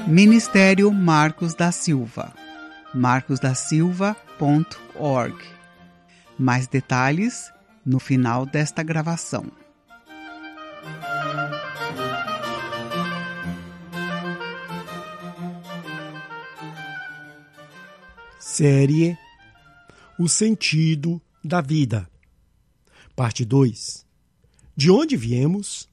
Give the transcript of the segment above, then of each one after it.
Ministério Marcos da Silva, marcosdasilva.org. Mais detalhes no final desta gravação. Série O Sentido da Vida. Parte 2. De onde viemos?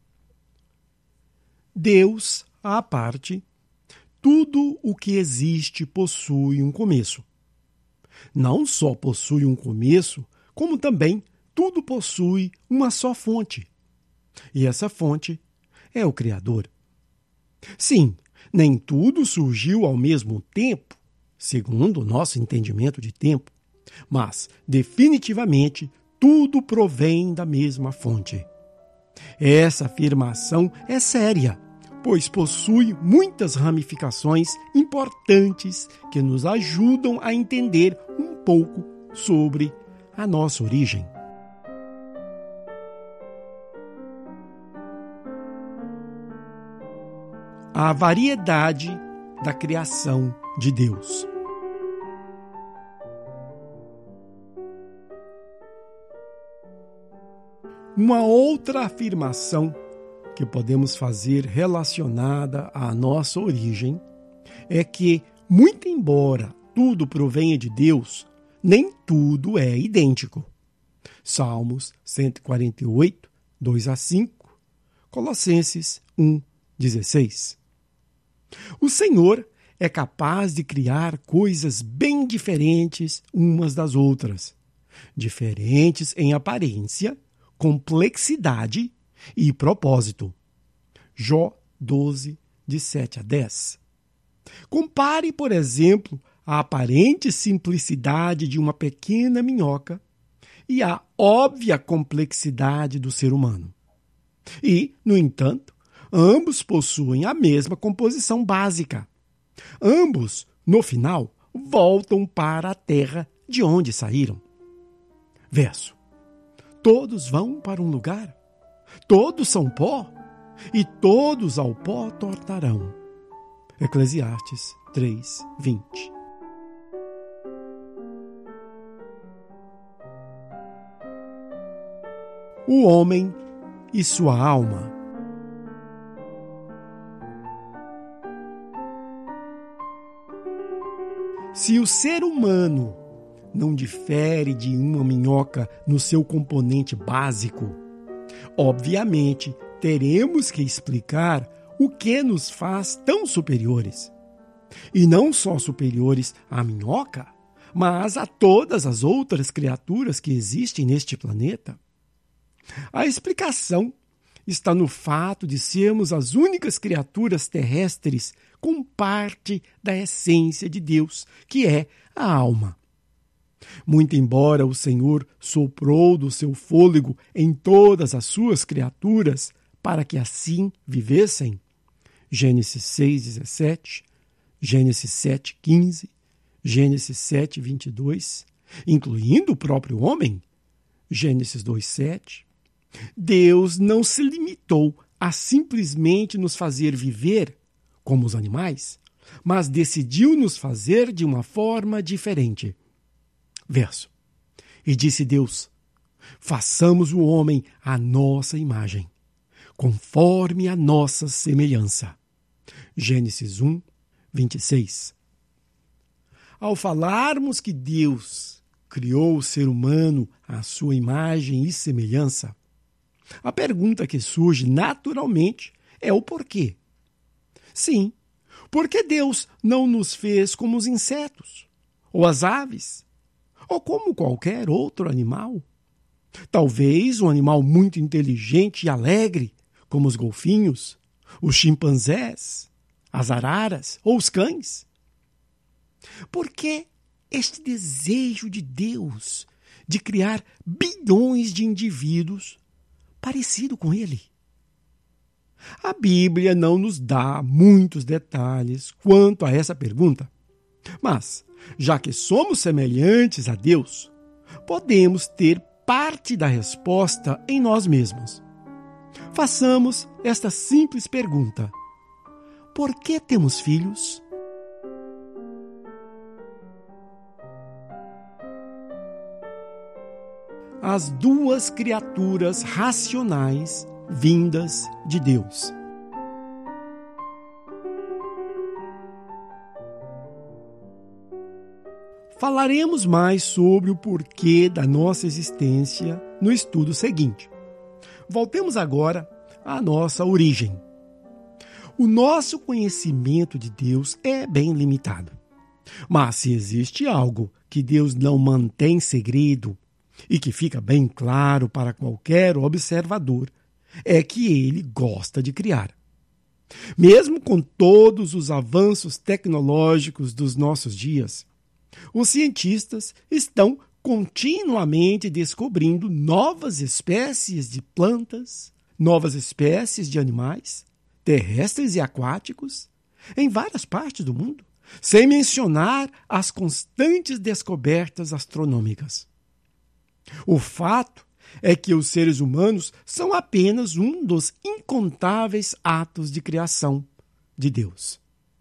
Deus à parte, tudo o que existe possui um começo. Não só possui um começo, como também tudo possui uma só fonte. E essa fonte é o Criador. Sim, nem tudo surgiu ao mesmo tempo, segundo o nosso entendimento de tempo, mas, definitivamente, tudo provém da mesma fonte. Essa afirmação é séria, pois possui muitas ramificações importantes que nos ajudam a entender um pouco sobre a nossa origem. A variedade da criação de Deus. Uma outra afirmação que podemos fazer relacionada à nossa origem é que, muito embora tudo provenha de Deus, nem tudo é idêntico. Salmos 148, 2-5, Colossenses 1, 16. O Senhor é capaz de criar coisas bem diferentes umas das outras, diferentes em aparência, complexidade e propósito. Jó 12, de 7-10. Compare, por exemplo, a aparente simplicidade de uma pequena minhoca e a óbvia complexidade do ser humano. E, no entanto, ambos possuem a mesma composição básica. Ambos, no final, voltam para a terra de onde saíram. Verso. Todos vão para um lugar, todos são pó, e todos ao pó tornarão. Eclesiastes 3:20. O homem e sua alma. Se o ser humano não difere de uma minhoca no seu componente básico, obviamente teremos que explicar o que nos faz tão superiores. E não só superiores à minhoca, mas a todas as outras criaturas que existem neste planeta. A explicação está no fato de sermos as únicas criaturas terrestres com parte da essência de Deus, que é a alma. Muito embora o Senhor soprou do seu fôlego em todas as suas criaturas para que assim vivessem, Gênesis 6:17, Gênesis 7:15, Gênesis 7:22, incluindo o próprio homem, Gênesis 2:7, Deus não se limitou a simplesmente nos fazer viver como os animais, mas decidiu nos fazer de uma forma diferente. Verso. E disse Deus: façamos o homem à nossa imagem, conforme a nossa semelhança. Gênesis 1, 26. Ao falarmos que Deus criou o ser humano à sua imagem e semelhança, a pergunta que surge naturalmente é o porquê. Sim, porque Deus não nos fez como os insetos, ou as aves, ou como qualquer outro animal. Talvez um animal muito inteligente e alegre, como os golfinhos, os chimpanzés, as araras ou os cães. Por que este desejo de Deus de criar bilhões de indivíduos parecido com ele? A Bíblia não nos dá muitos detalhes quanto a essa pergunta, mas, já que somos semelhantes a Deus, podemos ter parte da resposta em nós mesmos. Façamos esta simples pergunta: por que temos filhos? As duas criaturas racionais vindas de Deus. Falaremos mais sobre o porquê da nossa existência no estudo seguinte. Voltemos agora à nossa origem. O nosso conhecimento de Deus é bem limitado. Mas se existe algo que Deus não mantém segredo e que fica bem claro para qualquer observador, é que Ele gosta de criar. Mesmo com todos os avanços tecnológicos dos nossos dias, os cientistas estão continuamente descobrindo novas espécies de plantas, novas espécies de animais, terrestres e aquáticos, em várias partes do mundo, sem mencionar as constantes descobertas astronômicas. O fato é que os seres humanos são apenas um dos incontáveis atos de criação de Deus.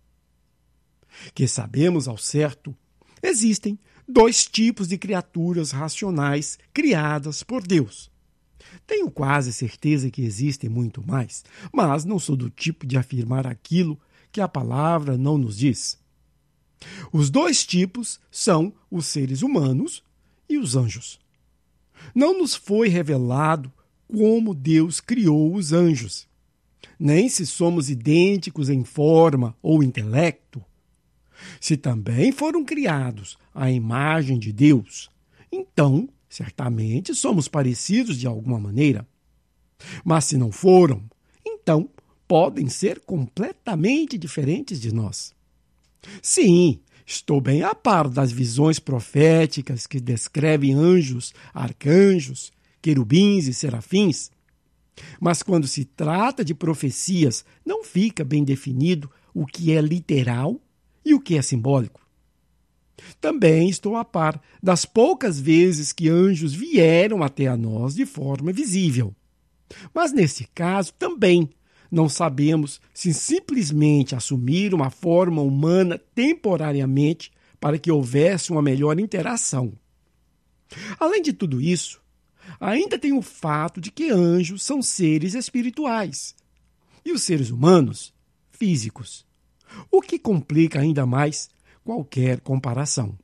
Que sabemos ao certo, existem dois tipos de criaturas racionais criadas por Deus. Tenho quase certeza que existem muito mais, mas não sou do tipo de afirmar aquilo que a palavra não nos diz. Os dois tipos são os seres humanos e os anjos. Não nos foi revelado como Deus criou os anjos, nem se somos idênticos em forma ou intelecto. Se também foram criados à imagem de Deus, então, certamente, somos parecidos de alguma maneira. Mas se não foram, então podem ser completamente diferentes de nós. Sim, estou bem a par das visões proféticas que descrevem anjos, arcanjos, querubins e serafins. Mas quando se trata de profecias, não fica bem definido o que é literal e o que é simbólico. Também estou a par das poucas vezes que anjos vieram até a nós de forma visível. Mas nesse caso também não sabemos se simplesmente assumiram uma forma humana temporariamente para que houvesse uma melhor interação. Além de tudo isso, ainda tem o fato de que anjos são seres espirituais e os seres humanos, físicos, o que complica ainda mais qualquer comparação.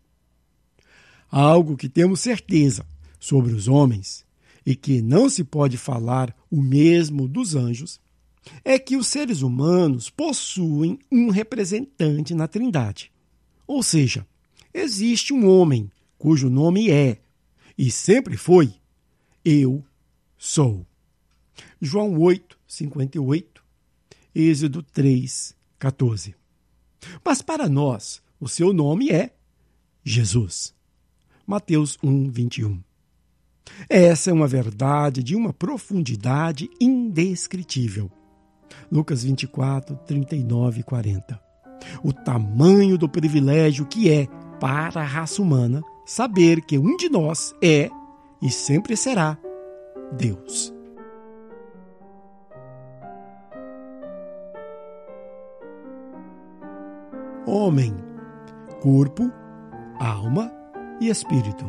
Algo que temos certeza sobre os homens e que não se pode falar o mesmo dos anjos é que os seres humanos possuem um representante na Trindade. Ou seja, existe um homem cujo nome é, e sempre foi, Eu sou. João 8, 58, Êxodo 3, 14. Mas para nós, o seu nome é Jesus. Mateus 1, 21. Essa é uma verdade de uma profundidade indescritível. Lucas 24, 39 e 40. O tamanho do privilégio que é para a raça humana saber que um de nós é e sempre será Deus. Homem, corpo, alma e espírito.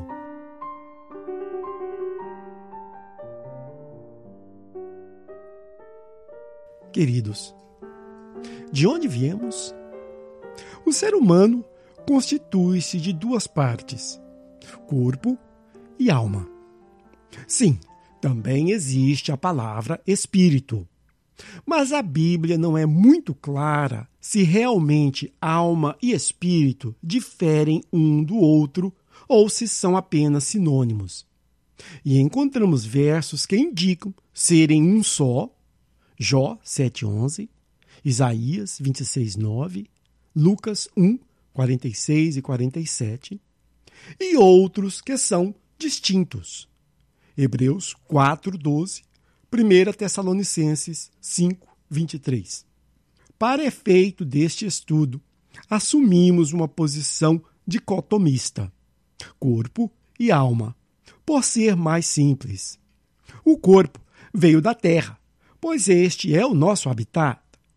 Queridos, de onde viemos? O ser humano constitui-se de duas partes, corpo e alma. Sim, também existe a palavra espírito. Mas a Bíblia não é muito clara se realmente alma e espírito diferem um do outro ou se são apenas sinônimos. E encontramos versos que indicam serem um só, Jó 7,11, Isaías 26,9, Lucas 1, 46 e 47, e outros que são distintos, Hebreus 4,12, 1 Tessalonicenses 5, 23. Para efeito deste estudo, assumimos uma posição dicotomista, corpo e alma, por ser mais simples. O corpo veio da terra, pois este é o nosso habitat.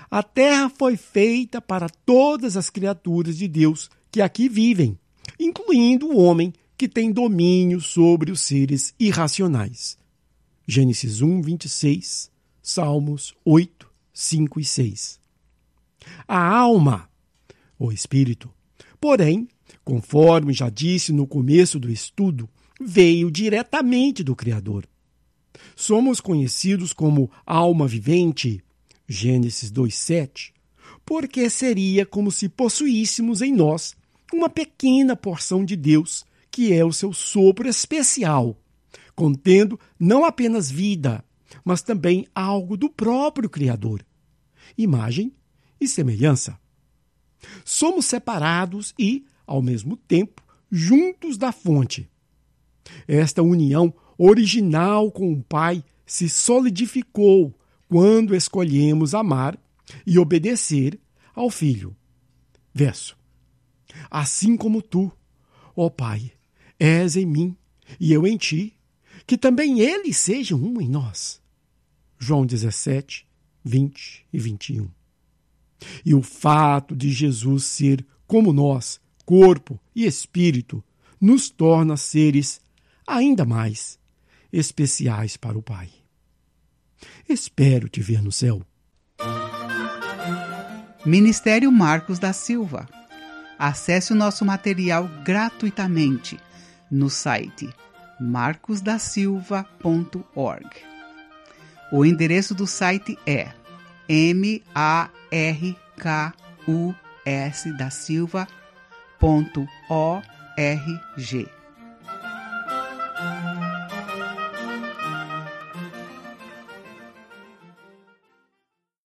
A terra foi feita para todas as criaturas de Deus que aqui vivem, incluindo o homem que tem domínio sobre os seres irracionais. Gênesis 1, 26, Salmos 8, 5 e 6. A alma, o espírito, porém, conforme já disse no começo do estudo, veio diretamente do Criador. Somos conhecidos como alma vivente, Gênesis 2:7, porque seria como se possuíssemos em nós uma pequena porção de Deus, que é o seu sopro especial, contendo não apenas vida, mas também algo do próprio Criador, imagem e semelhança. Somos separados e, ao mesmo tempo, juntos da fonte. Esta união original com o Pai se solidificou quando escolhemos amar e obedecer ao Filho. Verso. Assim como tu, ó Pai, és em mim e eu em ti, que também eles sejam um em nós. João 17, 20 e 21. E o fato de Jesus ser como nós, corpo e espírito, nos torna seres ainda mais especiais para o Pai. Espero te ver no céu. Ministério Marcos da Silva. Acesse o nosso material gratuitamente no site marcosdasilva.org. O endereço do site é markusdasilva.org.